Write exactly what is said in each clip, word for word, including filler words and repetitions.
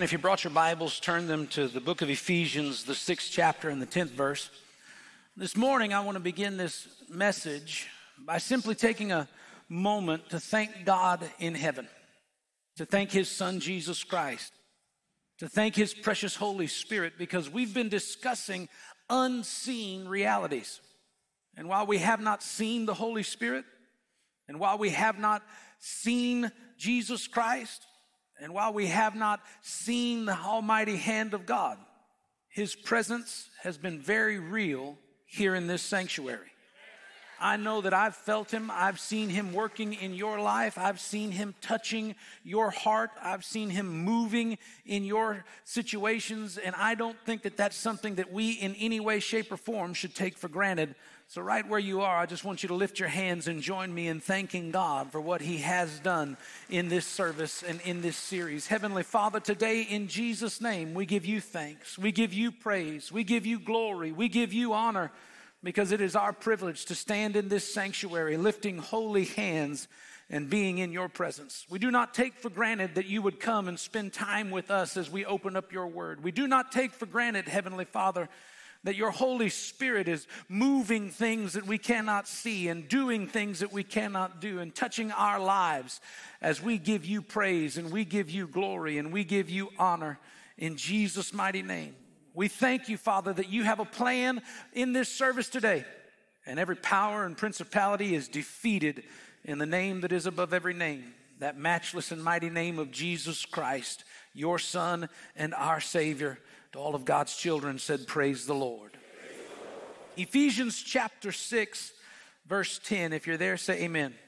If you brought your Bibles, turn them to the book of Ephesians, the sixth chapter and the tenth verse. This morning, I want to begin this message by simply taking a moment to thank God in heaven, to thank His Son, Jesus Christ, to thank His precious Holy Spirit, because we've been discussing unseen realities. And while we have not seen the Holy Spirit, and while we have not seen Jesus Christ, and while we have not seen the almighty hand of God, His presence has been very real here in this sanctuary. I know that I've felt Him. I've seen Him working in your life. I've seen Him touching your heart. I've seen Him moving in your situations. And I don't think that that's something that we in any way, shape, or form should take for granted. So right where you are, I just want you to lift your hands and join me in thanking God for what He has done in this service and in this series. Heavenly Father, today in Jesus' name, we give You thanks. We give You praise. We give You glory. We give You honor, because it is our privilege to stand in this sanctuary, lifting holy hands and being in Your presence. We do not take for granted that You would come and spend time with us as we open up Your word. We do not take for granted, Heavenly Father, that Your Holy Spirit is moving things that we cannot see and doing things that we cannot do and touching our lives as we give You praise and we give You glory and we give You honor in Jesus' mighty name. We thank You, Father, that You have a plan in this service today, and every power and principality is defeated in the name that is above every name, that matchless and mighty name of Jesus Christ, Your Son and our Savior. To all of God's children said, praise the Lord. Praise the Lord. Ephesians chapter six, verse ten. If you're there, say amen. Amen.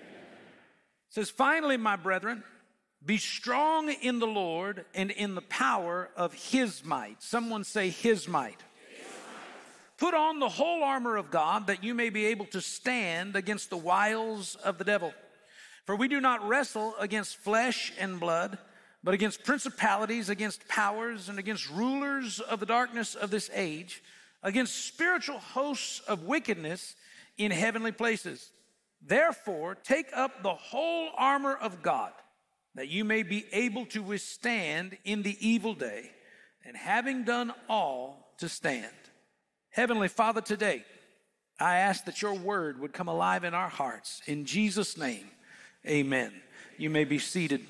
It says, finally, my brethren, be strong in the Lord and in the power of His might. Someone say His might. His might. Put on the whole armor of God, that you may be able to stand against the wiles of the devil. For we do not wrestle against flesh and blood, but against principalities, against powers, and against rulers of the darkness of this age, against spiritual hosts of wickedness in heavenly places. Therefore, take up the whole armor of God, that you may be able to withstand in the evil day, and having done all, to stand. Heavenly Father, today, I ask that Your word would come alive in our hearts. In Jesus' name, amen. You may be seated.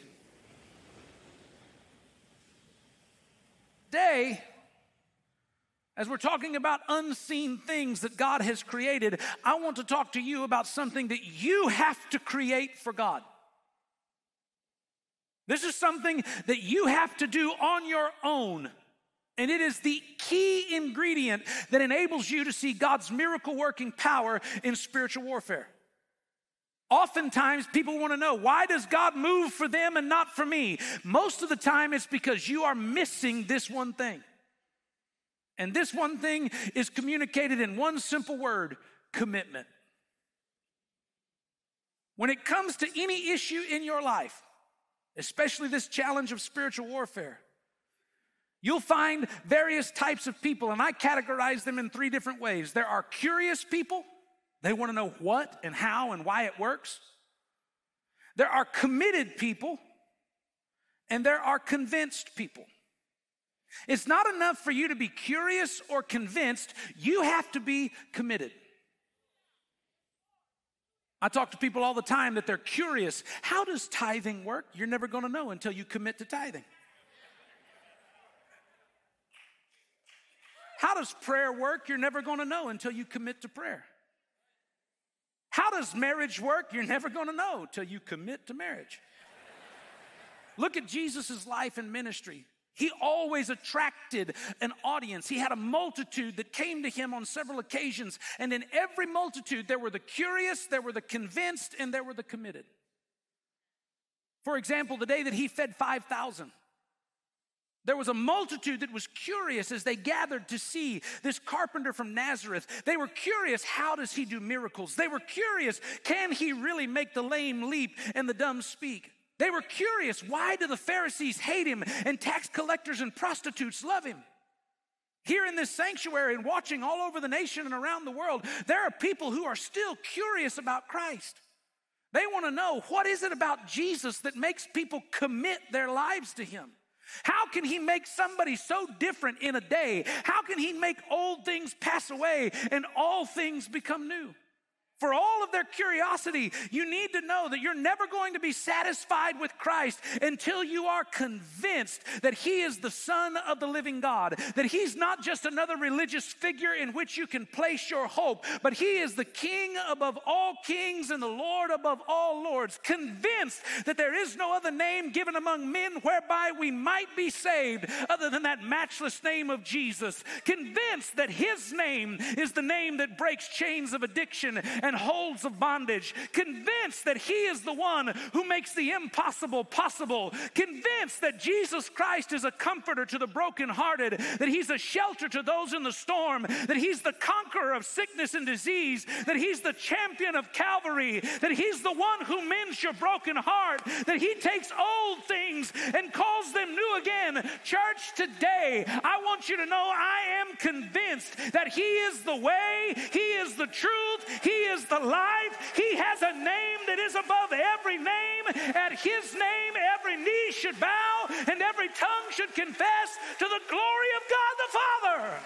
Today, as we're talking about unseen things that God has created, I want to talk to you about something that you have to create for God. This is something that you have to do on your own, and it is the key ingredient that enables you to see God's miracle-working power in spiritual warfare. Oftentimes, people want to know, why does God move for them and not for me? Most of the time, it's because you are missing this one thing. And this one thing is communicated in one simple word: commitment. When it comes to any issue in your life, especially this challenge of spiritual warfare, you'll find various types of people, and I categorize them in three different ways. There are curious people. They want to know what and how and why it works. There are committed people, and there are convinced people. It's not enough for you to be curious or convinced. You have to be committed. I talk to people all the time that they're curious. How does tithing work? You're never going to know until you commit to tithing. How does prayer work? You're never going to know until you commit to prayer. How does marriage work? You're never going to know till you commit to marriage. Look at Jesus' life and ministry. He always attracted an audience. He had a multitude that came to Him on several occasions. And in every multitude, there were the curious, there were the convinced, and there were the committed. For example, the day that He fed five thousand, there was a multitude that was curious as they gathered to see this carpenter from Nazareth. They were curious, how does He do miracles? They were curious, can He really make the lame leap and the dumb speak? They were curious, why do the Pharisees hate Him and tax collectors and prostitutes love Him? Here in this sanctuary and watching all over the nation and around the world, there are people who are still curious about Christ. They want to know, what is it about Jesus that makes people commit their lives to Him? How can he make somebody so different in a day? How can he make old things pass away and all things become new? For all of their curiosity, you need to know that you're never going to be satisfied with Christ until you are convinced that he is the Son of the living God, that he's not just another religious figure in which you can place your hope, but he is the King above all kings and the Lord above all lords, convinced that there is no other name given among men whereby we might be saved other than that matchless name of Jesus, convinced that his name is the name that breaks chains of addiction and and holds of bondage, convinced that he is the one who makes the impossible possible, convinced that Jesus Christ is a comforter to the brokenhearted, that he's a shelter to those in the storm, that he's the conqueror of sickness and disease, that he's the champion of Calvary, that he's the one who mends your broken heart, that he takes old things and calls them new again. Church, today, I want you to know I am convinced that he is the way, he is the truth, he is the life. He has a name that is above every name. At his name, every knee should bow and every tongue should confess to the glory of God the Father.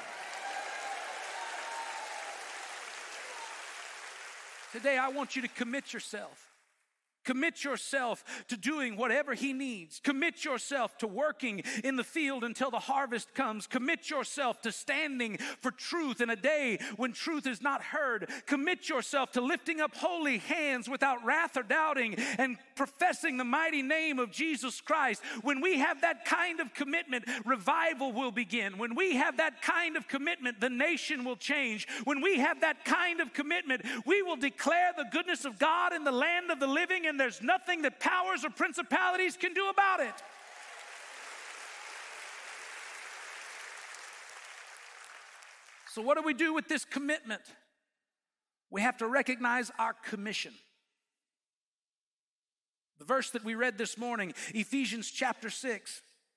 Today, I want you to commit yourself. Commit yourself to doing whatever he needs. Commit yourself to working in the field until the harvest comes. Commit yourself to standing for truth in a day when truth is not heard. Commit yourself to lifting up holy hands without wrath or doubting and professing the mighty name of Jesus Christ. When we have that kind of commitment, revival will begin. When we have that kind of commitment, the nation will change. When we have that kind of commitment, we will declare the goodness of God in the land of the living, and there's nothing that powers or principalities can do about it. So what do we do with this commitment? We have to recognize our commission. The verse that we read this morning, Ephesians chapter six,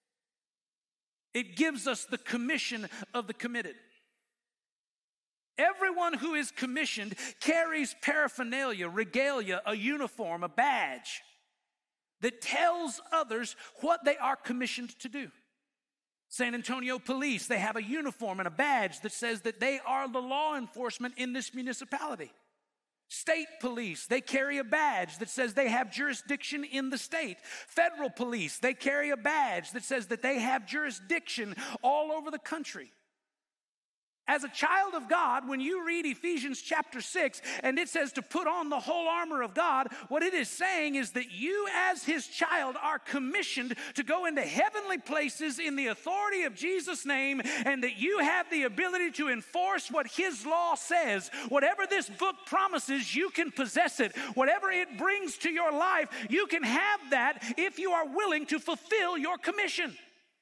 it gives us the commission of the committed. Everyone who is commissioned carries paraphernalia, regalia, a uniform, a badge that tells others what they are commissioned to do. San Antonio Police, they have a uniform and a badge that says that they are the law enforcement in this municipality. State police, they carry a badge that says they have jurisdiction in the state. Federal police, they carry a badge that says that they have jurisdiction all over the country. As a child of God, when you read Ephesians chapter six and it says to put on the whole armor of God, what it is saying is that you as his child are commissioned to go into heavenly places in the authority of Jesus' name, and that you have the ability to enforce what his law says. Whatever this book promises, you can possess it. Whatever it brings to your life, you can have that if you are willing to fulfill your commission.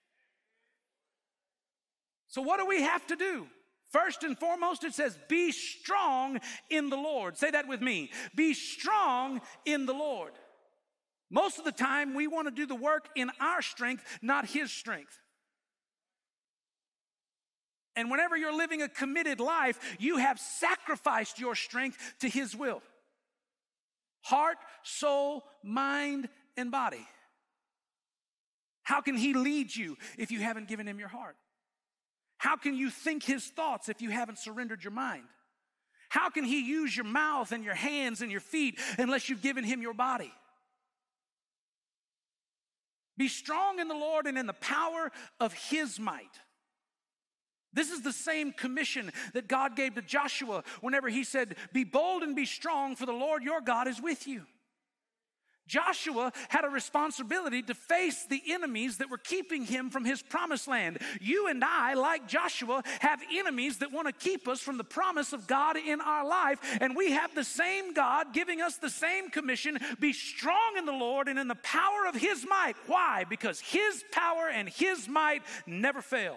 So what do we have to do? First and foremost, it says, be strong in the Lord. Say that with me. Be strong in the Lord. Most of the time, we want to do the work in our strength, not his strength. And whenever you're living a committed life, you have sacrificed your strength to his will. Heart, soul, mind, and body. How can he lead you if you haven't given him your heart? How can you think his thoughts if you haven't surrendered your mind? How can he use your mouth and your hands and your feet unless you've given him your body? Be strong in the Lord and in the power of his might. This is the same commission that God gave to Joshua whenever he said, be bold and be strong, for the Lord your God is with you. Joshua had a responsibility to face the enemies that were keeping him from his promised land. You and I, like Joshua, have enemies that want to keep us from the promise of God in our life. And we have the same God giving us the same commission. Be strong in the Lord and in the power of his might. Why? Because his power and his might never fail.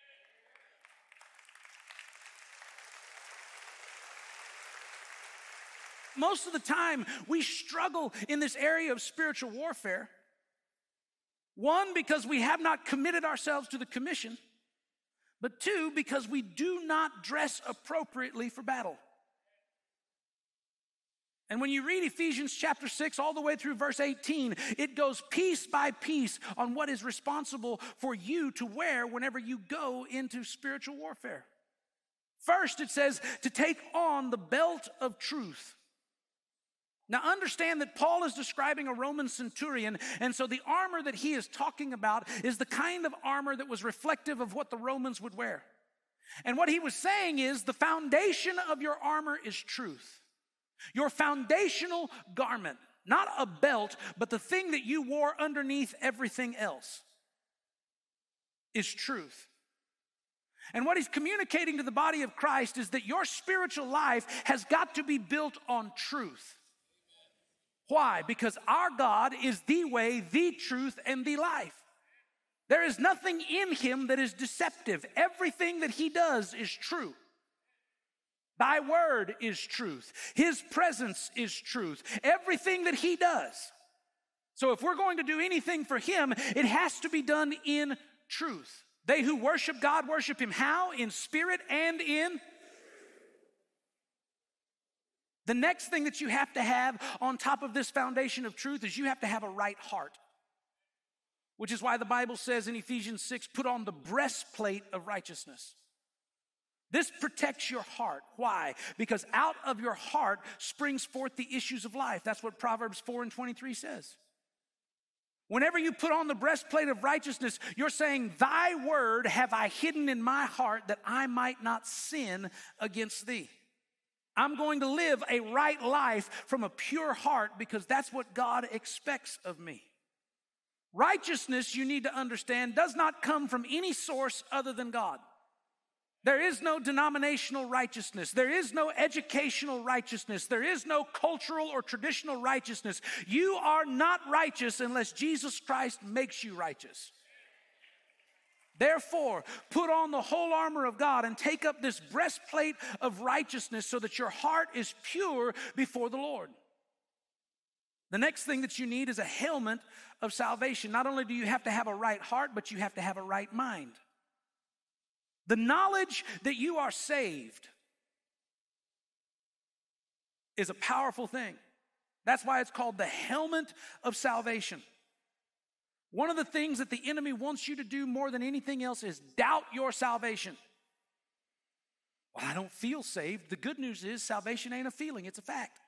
Most of the time, we struggle in this area of spiritual warfare. One, because we have not committed ourselves to the commission. But two, because we do not dress appropriately for battle. And when you read Ephesians chapter six all the way through verse eighteen, it goes piece by piece on what is responsible for you to wear whenever you go into spiritual warfare. First, it says to take on the belt of truth. Now understand that Paul is describing a Roman centurion, and so the armor that he is talking about is the kind of armor that was reflective of what the Romans would wear. And what he was saying is the foundation of your armor is truth. Your foundational garment, not a belt, but the thing that you wore underneath everything else, is truth. And what he's communicating to the body of Christ is that your spiritual life has got to be built on truth. Why? Because our God is the way, the truth, and the life. There is nothing in him that is deceptive. Everything that he does is true. Thy word is truth. His presence is truth. Everything that he does. So if we're going to do anything for him, it has to be done in truth. They who worship God worship him how? In spirit and in. The next thing that you have to have on top of this foundation of truth is you have to have a right heart. Which is why the Bible says in Ephesians six, put on the breastplate of righteousness. This protects your heart. Why? Because out of your heart springs forth the issues of life. That's what Proverbs four and twenty-three says. Whenever you put on the breastplate of righteousness, you're saying, thy word have I hidden in my heart that I might not sin against thee. I'm going to live a right life from a pure heart because that's what God expects of me. Righteousness, you need to understand, does not come from any source other than God. There is no denominational righteousness. There is no educational righteousness. There is no cultural or traditional righteousness. You are not righteous unless Jesus Christ makes you righteous. Therefore, put on the whole armor of God and take up this breastplate of righteousness so that your heart is pure before the Lord. The next thing that you need is a helmet of salvation. Not only do you have to have a right heart, but you have to have a right mind. The knowledge that you are saved is a powerful thing. That's why it's called the helmet of salvation. One of the things that the enemy wants you to do more than anything else is doubt your salvation. Well, I don't feel saved. The good news is salvation ain't a feeling, it's a fact.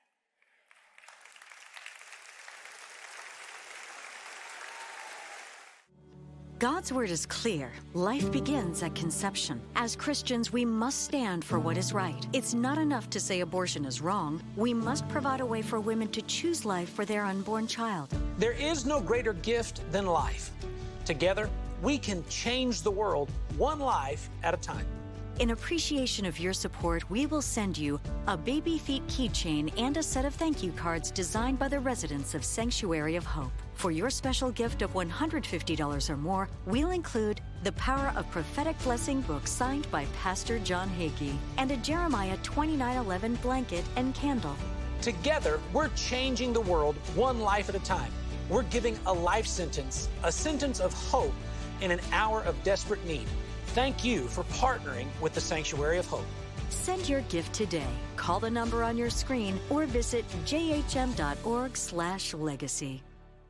God's word is clear. Life begins at conception. As Christians, we must stand for what is right. It's not enough to say abortion is wrong. We must provide a way for women to choose life for their unborn child. There is no greater gift than life. Together, we can change the world one life at a time. In appreciation of your support, we will send you a baby feet keychain and a set of thank you cards designed by the residents of Sanctuary of Hope. For your special gift of one hundred fifty dollars or more, we'll include the Power of Prophetic Blessing book signed by Pastor John Hagee and a Jeremiah twenty-nine eleven blanket and candle. Together, we're changing the world one life at a time. We're giving a life sentence, a sentence of hope in an hour of desperate need. Thank you for partnering with the Sanctuary of Hope. Send your gift today. Call the number on your screen or visit j h m dot org slash legacy.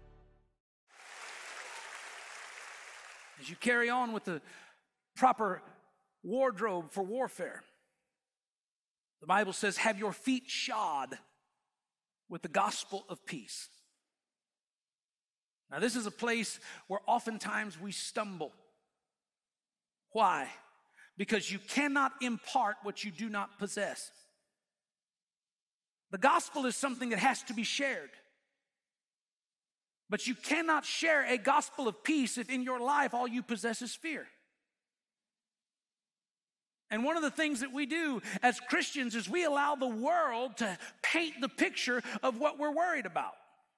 As you carry on with the proper wardrobe for warfare, the Bible says, have your feet shod with the gospel of peace. Now, this is a place where oftentimes we stumble. Why? Because you cannot impart what you do not possess. The gospel is something that has to be shared. But you cannot share a gospel of peace if in your life all you possess is fear. And one of the things that we do as Christians is we allow the world to paint the picture of what we're worried about.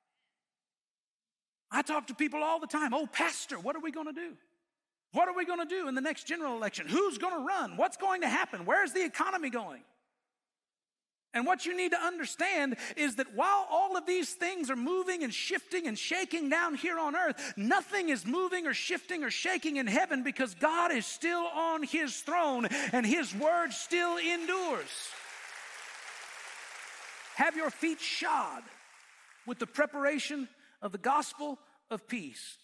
I talk to people all the time, oh, pastor, what are we going to do? What are we going to do in the next general election? Who's going to run? What's going to happen? Where's the economy going? And what you need to understand is that while all of these things are moving and shifting and shaking down here on earth, nothing is moving or shifting or shaking in heaven because God is still on his throne and his word still endures. Have your feet shod with the preparation of the gospel of peace.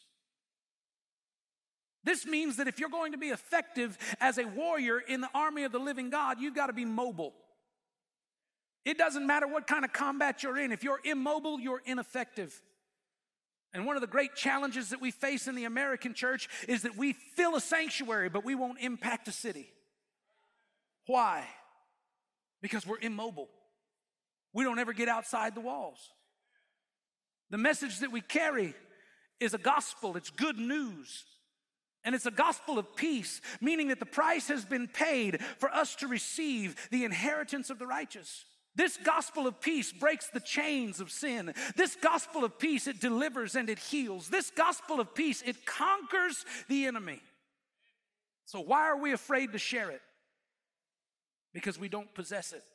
This means that if you're going to be effective as a warrior in the army of the living God, you've got to be mobile. It doesn't matter what kind of combat you're in. If you're immobile, you're ineffective. And one of the great challenges that we face in the American church is that we fill a sanctuary, but we won't impact a city. Why? Because we're immobile. We don't ever get outside the walls. The message that we carry is a gospel. It's good news. And it's a gospel of peace, meaning that the price has been paid for us to receive the inheritance of the righteous. This gospel of peace breaks the chains of sin. This gospel of peace, it delivers and it heals. This gospel of peace, it conquers the enemy. So why are we afraid to share it? Because we don't possess it.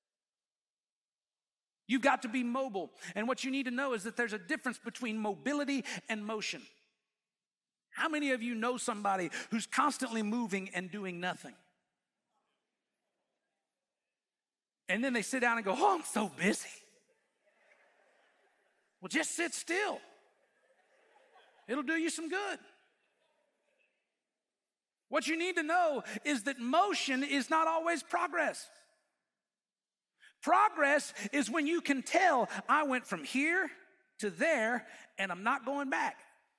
You've got to be mobile. And what you need to know is that there's a difference between mobility and motion. How many of you know somebody who's constantly moving and doing nothing? And then they sit down and go, oh, I'm so busy. Well, just sit still. It'll do you some good. What you need to know is that motion is not always progress. Progress is when you can tell, I went from here to there and I'm not going back.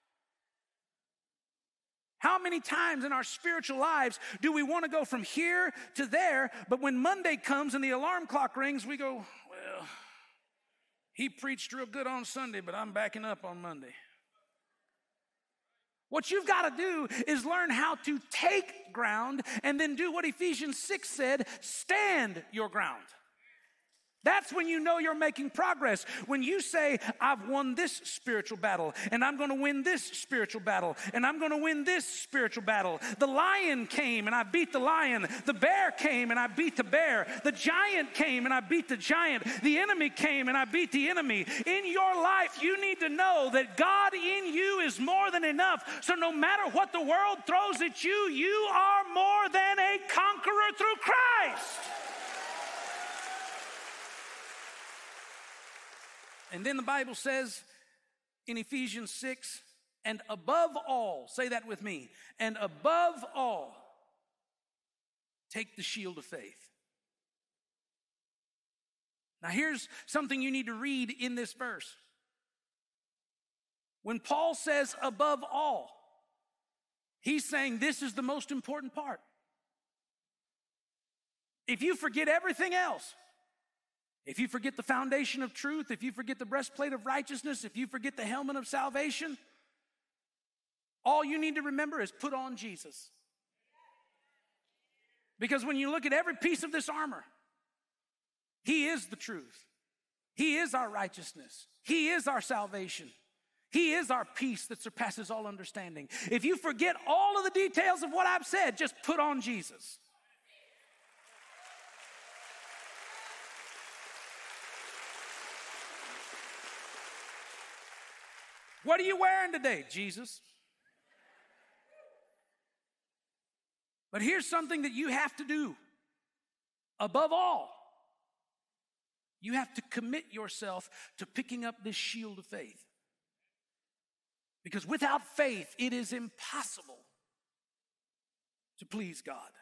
How many times in our spiritual lives do we want to go from here to there, but when Monday comes and the alarm clock rings, we go, well, he preached real good on Sunday, but I'm backing up on Monday. What you've got to do is learn how to take ground and then do what Ephesians six said, stand your ground. That's when you know you're making progress. When you say, I've won this spiritual battle, and I'm going to win this spiritual battle, and I'm going to win this spiritual battle. The lion came, and I beat the lion. The bear came, and I beat the bear. The giant came, and I beat the giant. The enemy came, and I beat the enemy. In your life, you need to know that God in you is more than enough. So no matter what the world throws at you, you are more than a conqueror through Christ. And then the Bible says in Ephesians six, and above all, say that with me, and above all, take the shield of faith. Now here's something you need to read in this verse. When Paul says above all, he's saying this is the most important part. If you forget everything else, if you forget the foundation of truth, if you forget the breastplate of righteousness, if you forget the helmet of salvation, all you need to remember is put on Jesus. Because when you look at every piece of this armor, he is the truth. He is our righteousness. He is our salvation. He is our peace that surpasses all understanding. If you forget all of the details of what I've said, just put on Jesus. What are you wearing today, Jesus? But here's something that you have to do. Above all, you have to commit yourself to picking up this shield of faith. Because without faith, it is impossible to please God.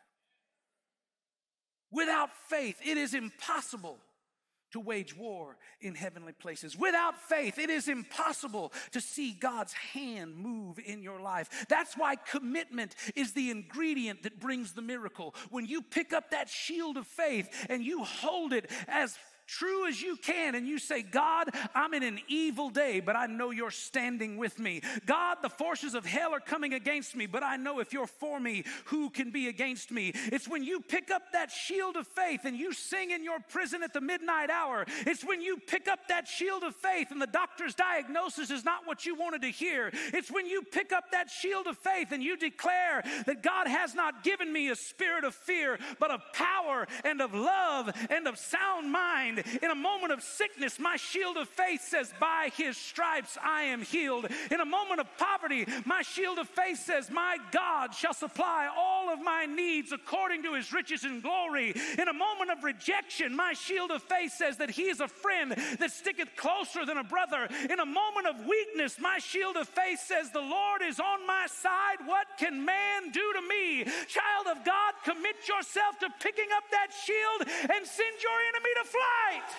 Without faith, it is impossible to wage war in heavenly places. Without faith, it is impossible to see God's hand move in your life. That's why commitment is the ingredient that brings the miracle. When you pick up that shield of faith and you hold it as true as you can, and you say, God, I'm in an evil day, but I know you're standing with me. God, the forces of hell are coming against me, but I know if you're for me, who can be against me? It's when you pick up that shield of faith and you sing in your prison at the midnight hour. It's when you pick up that shield of faith and the doctor's diagnosis is not what you wanted to hear. It's when you pick up that shield of faith and you declare that God has not given me a spirit of fear, but of power and of love and of sound mind. In a moment of sickness, my shield of faith says, by his stripes I am healed. In a moment of poverty, my shield of faith says, my God shall supply all of my my needs according to his riches and glory. In a moment of rejection, my shield of faith says that he is a friend that sticketh closer than a brother. In a moment of weakness, my shield of faith says the Lord is on my side. What can man do to me? Child of God, commit yourself to picking up that shield and send your enemy to flight.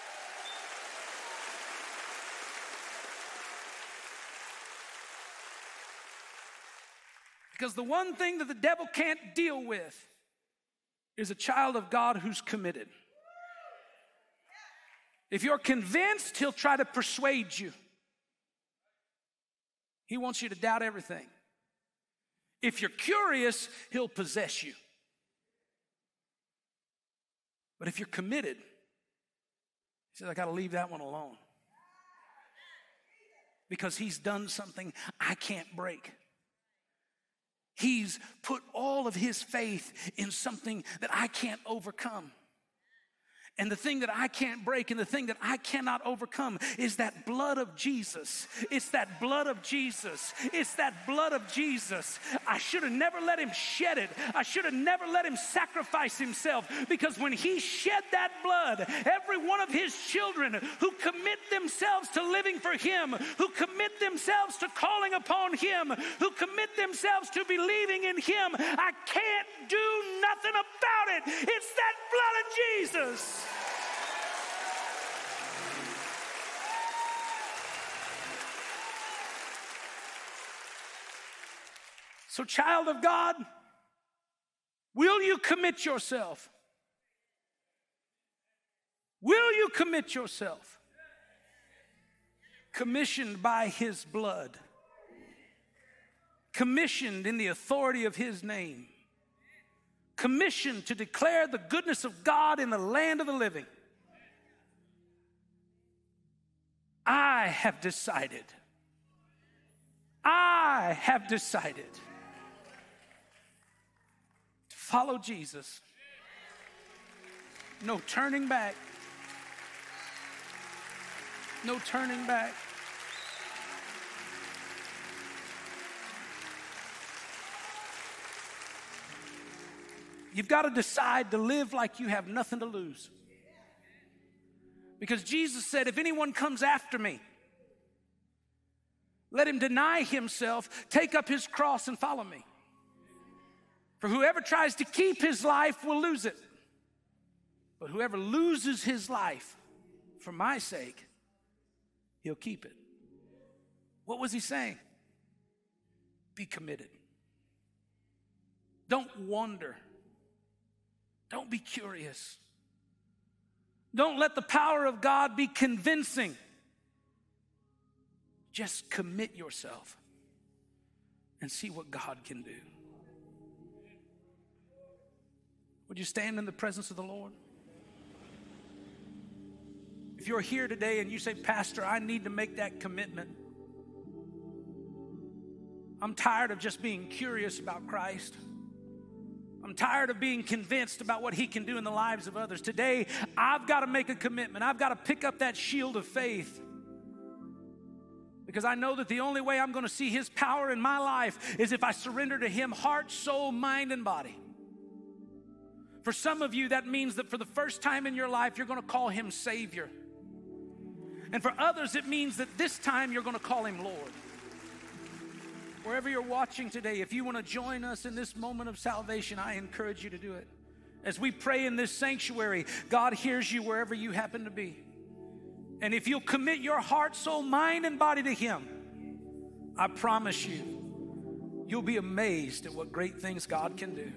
Because the one thing that the devil can't deal with is a child of God who's committed. If you're convinced, he'll try to persuade you. He wants you to doubt everything. If you're curious, he'll possess you. But if you're committed, he says, I got to leave that one alone. Because he's done something I can't break. He's put all of his faith in something that I can't overcome. And the thing that I can't break and the thing that I cannot overcome is that blood of Jesus. It's that blood of Jesus. It's that blood of Jesus. I should have never let him shed it. I should have never let him sacrifice himself, because when he shed that blood, every one of his children who commit themselves to living for him, who commit themselves to calling upon him, who commit themselves to believing in him, I can't do nothing about it. It's that blood of Jesus. So, child of God, will you commit yourself? Will you commit yourself? Commissioned by his blood, commissioned in the authority of his name, commissioned to declare the goodness of God in the land of the living. I have decided, I have decided to follow Jesus. No turning back. No turning back. You've got to decide to live like you have nothing to lose. Because Jesus said, if anyone comes after me, let him deny himself, take up his cross and follow me. For whoever tries to keep his life will lose it. But whoever loses his life for my sake, he'll keep it. What was he saying? Be committed. Don't wonder. Don't be curious. Don't let the power of God be convincing. Just commit yourself and see what God can do. Would you stand in the presence of the Lord? If you're here today and you say, Pastor, I need to make that commitment. I'm tired of just being curious about Christ. I'm tired of being convinced about what he can do in the lives of others. Today, I've got to make a commitment. I've got to pick up that shield of faith. Because I know that the only way I'm going to see his power in my life is if I surrender to him heart, soul, mind, and body. For some of you, that means that for the first time in your life, you're going to call him Savior. And for others, it means that this time you're going to call him Lord. Wherever you're watching today, if you want to join us in this moment of salvation, I encourage you to do it. As we pray in this sanctuary, God hears you wherever you happen to be. And if you'll commit your heart, soul, mind, and body to him, I promise you, you'll be amazed at what great things God can do.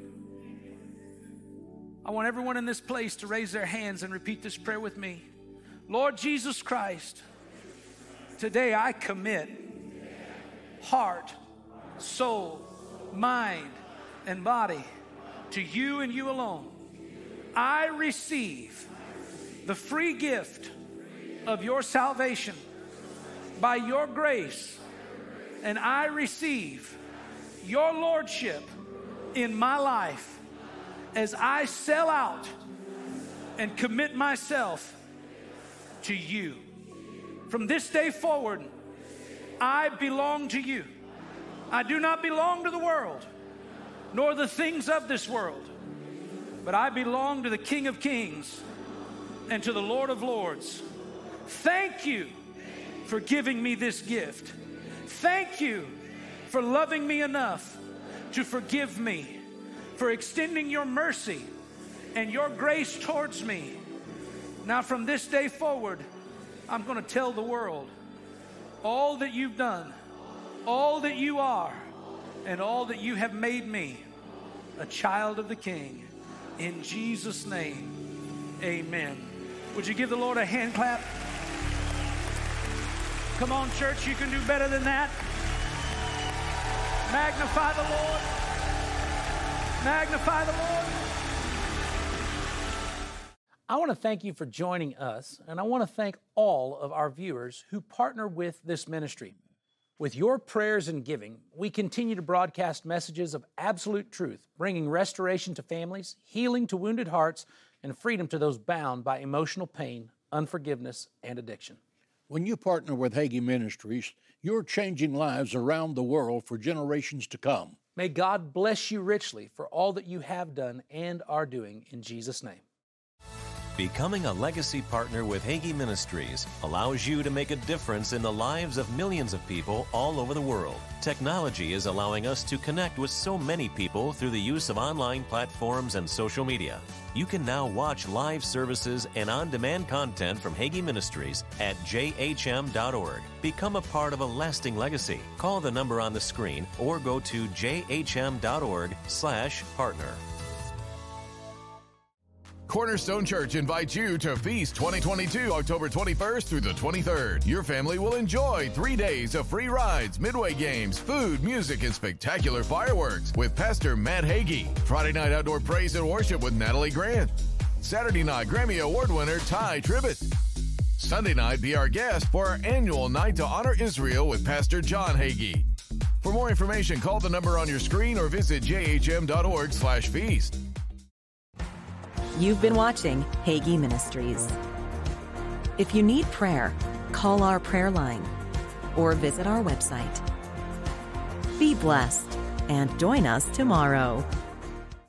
I want everyone in this place to raise their hands and repeat this prayer with me. Lord Jesus Christ, today I commit heart, soul, mind, and body to you and you alone. I receive the free gift of your salvation by your grace, and I receive your lordship in my life as I sell out and commit myself to you. From this day forward, I belong to you. I do not belong to the world. nor the things of this world, but I belong to the King of Kings and to the Lord of Lords. Thank you for giving me this gift. Thank you for loving me enough to forgive me, for extending your mercy and your grace towards me. Now from this day forward, I'm going to tell the world all that you've done, all that you are, and all that you have made me, a child of the King. In Jesus' name, amen. Would you give the Lord a hand clap? Come on, church, you can do better than that. Magnify the Lord. Magnify the Lord. I want to thank you for joining us, and I want to thank all of our viewers who partner with this ministry. With your prayers and giving, we continue to broadcast messages of absolute truth, bringing restoration to families, healing to wounded hearts, and freedom to those bound by emotional pain, unforgiveness, and addiction. When you partner with Hagee Ministries, you're changing lives around the world for generations to come. May God bless you richly for all that you have done and are doing in Jesus' name. Becoming a legacy partner with Hagee Ministries allows you to make a difference in the lives of millions of people all over the world. Technology is allowing us to connect with so many people through the use of online platforms and social media. You can now watch live services and on-demand content from Hagee Ministries at j h m dot org. Become a part of a lasting legacy. Call the number on the screen or go to j h m dot org slash partner. Cornerstone Church invites you to Feast twenty twenty-two, October twenty-first through the twenty-third. Your family will enjoy three days of free rides, midway games, food, music, and spectacular fireworks with Pastor Matt Hagee. Friday night outdoor praise and worship with Natalie Grant. Saturday night Grammy Award winner Ty Tribbett. Sunday night, be our guest for our annual Night to Honor Israel with Pastor John Hagee. For more information, call the number on your screen or visit j h m dot org slash feast. You've been watching Hagee Ministries. If you need prayer, call our prayer line or visit our website. Be blessed and join us tomorrow.